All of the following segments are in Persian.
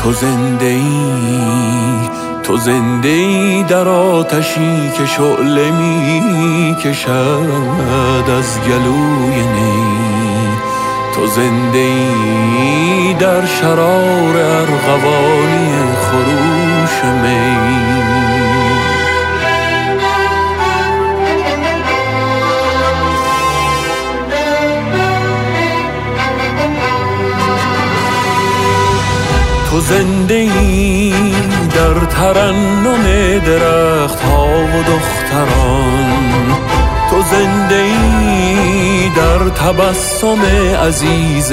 تو زنده ای در آتشی که شعله می کشد از گلوی نی. تو زنده ای در شرار ارغوانی خروش می. تو زنده ای در ترنم درخت ها و دختران. تو زنده ای در تبسم عزیز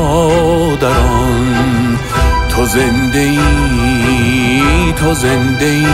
مادران. تو زنده ای، تو زنده ای.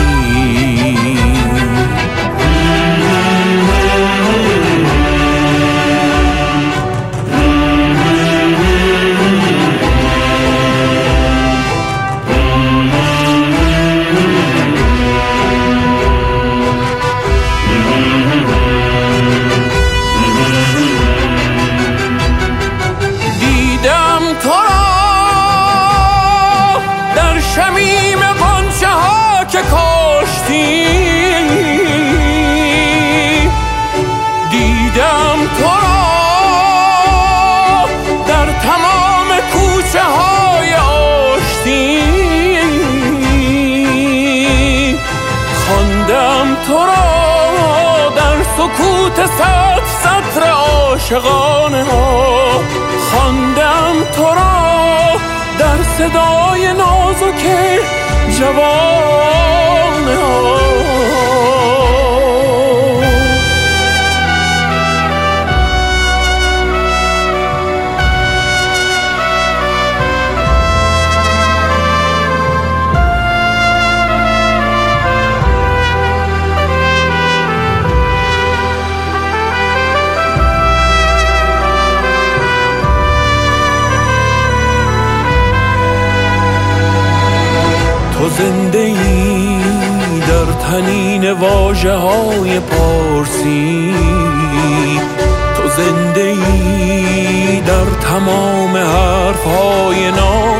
شمیم غنچه ها که کاشتی، دیدم تو را در تمام کوچه های آشتی. خواندم تو را در سکوت سطر عاشقانه ها. خواندم تو را در صدای نازک جوانه ها. تو زنده ای در تنین واژه های پارسی. تو زنده ای در تمام حرف های